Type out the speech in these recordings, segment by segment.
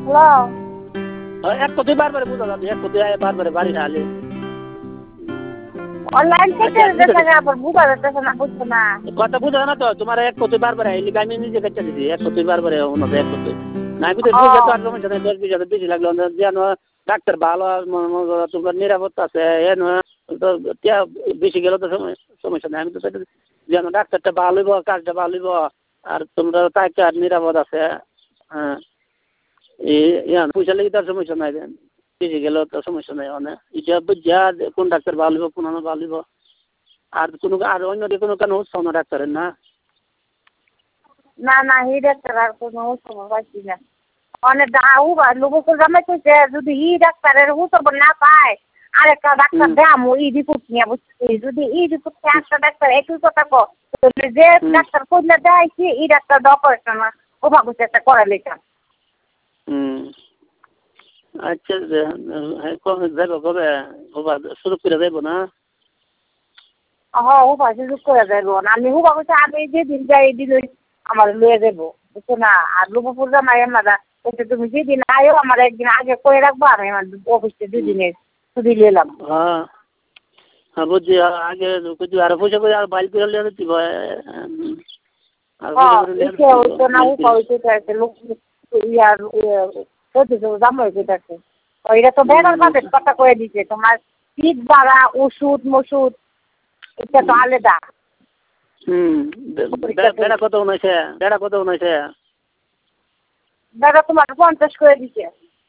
এক কথাই বারবার বুঝা যাবে, এক কথাই বারবার বাড়ি ঢালে অনলাইন থেকে আবার বুঝা যাচ্ছে না, বুঝছো না কথা বুঝা না তো তোমার এক কথাই বারবার আইলি আমি নিজে কাছে দিছি এক কথাই বারবার ওনাদের এক কথাই না বুঝে বুঝে তো আর সমস্যা নেই 10-20 বেশি লাগলো যেন ডাক্তার ভালো তোমার নিরাপত্তা আছে এন বেশি গেলে তো সমস্যা নেই আমি তো যেন ডাক্তারটা ভালো হইব কাজটা ভালো হইব আর তোমরা তাকে আর নিরাপদ আছে হ্যাঁ পয়সা লেগে তার সমস্যা নাই বেশি গেলেও তো সমস্যা নাই অনেক এটা বুঝা কোন ডাক্তার ভালো হইব কোন ভালো হইব আর কোনো আর অন্য কোনো কেন উৎসাহ না ডাক্তারের না না না এই ডাক্তার আর কোনো খবর পাচ্ছি না অনেক লোক জামাই কইছে যদি ই ডাক্তারের খবর না পায় আরেকটা ডাক্তার দেখামো ই রিপোর্ট নিয়ে বুঝছি যদি ই রিপোর্ট একটা ডাক্তার একই কথা কো যে ডাক্তার কইলে দেখাইছি ই ডাক্তার অপারেশন ওভা কিছু একটা করা লেখা আচ্ছা কবে যাবো কবে শুরু করে যাবো না হ্যাঁ ওভা সুযোগ করে যাবো না আমি হুবা কইছে আমি যেদিন যাই এদিন আমার লয়ে যাবো বুঝছো না আর লুবপুর জামাই আমরা ওইটা তুমি যেদিন আয়ো আমার একদিন আগে করে রাখবো আমি আমার অফিসে 2 দিনের ছুটি নিলাম হ্যাঁ হ্যাঁ বুঝছি আগে কিছু আর পয়সা করে আর বাইল করে নিয়ে দিতে ওইটা তো বেড়ার বাদে কথা কয়ে দিচ্ছে তোমার শীত বাড়া ওষুধ মসুদ এটা তো আলাদা বেড়া কত উনাইছে বেড়া তোমার 50 করে দিচ্ছে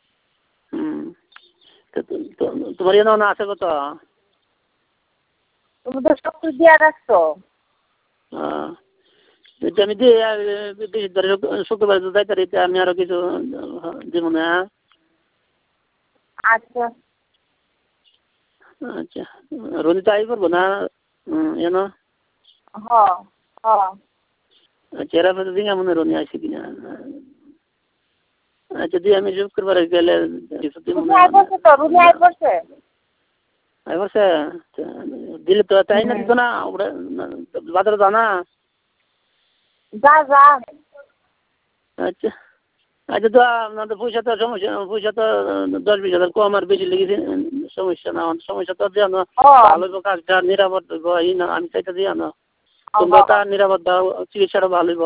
তোমার এনে না আছে কত তুমি তো সব দিয়ে রাখছো আমি দিয়ে শুক্রবার যাইতে রইতে আমি আরো কিছু দিব না আচ্ছা আচ্ছা রনি তো আই করবো না এনো আচ্ছা এরা তো দিন মনে রনি আসি কিনা আচ্ছা দিয়ে আমি শুক্রবার গেলে দিলে তো তাই না দিত না বাজারে জানা আচ্ছা আচ্ছা তো আপনাদের পয়সা তো সমস্যা পয়সা তো 10-20 হাজার কম আর বেশি লেগেছে সমস্যা না সমস্যা তো দিয়ে না ভালো হইব কাজটা নিরাপদ হইব এই না আমি চাইতে দিয়ে না তোমরা তার নিরাপদ দাও চিকিৎসাটা ভালো হইব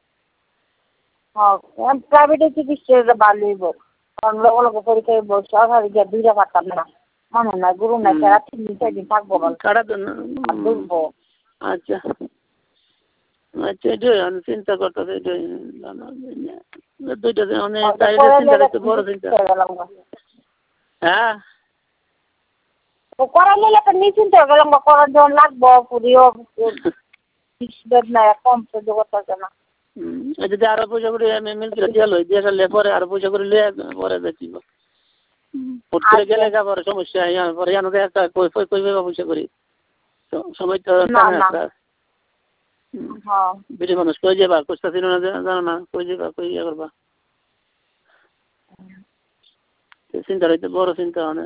প্রাইভেটে চিকিৎসা ভালো হইব কারণ লোক পরীক্ষায় সরকারি গিয়ে 2টা পারতাম না মনে নাই গুরু নাই তারা 3-4 দিন থাকবো বুঝবো আচ্ছা আচ্ছা এটাই আমি চিন্তা করতেছি এটাই দুইটা মানে চিন্তা বড় চিন্তা হ্যাঁ করা নিলে তো নিশ্চিন্ত হয়ে গেলাম করার যখন লাগবো পুরিও কম সহ্য করতেছে না যদি আরো পয়সা করে আমি মিলতে দিয়ে লই দিয়ে গেলে পরে আরো পয়সা করে লিয়ে পরে দেখি হুট করে গেলে পরে সমস্যা পরে জানো একটা কইবে পয়সা করি সময় তো বেশি মানুষ কই যাবা কষ্ট ছিল না জানো না কই যাবা কই ইয়ে করবা চিন্তা রইতে বড় চিন্তা মানে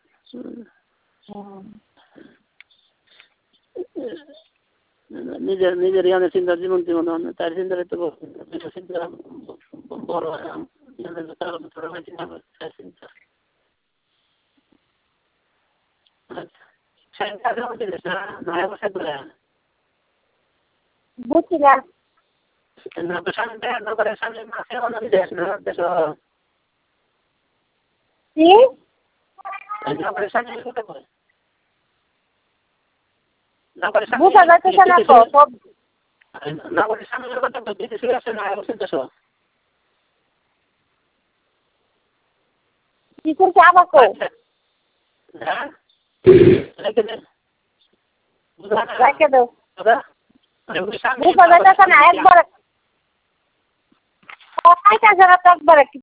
নিজের ইয়ানের চিন্তা জীবন তার চিন্তা রইতে চিন্তা বড় বুঝছি না বুঝা যাচ্ছে না তো সব কি করছে আবার কো রেখে দাও বুঝা যাচ্ছে না একবার একবার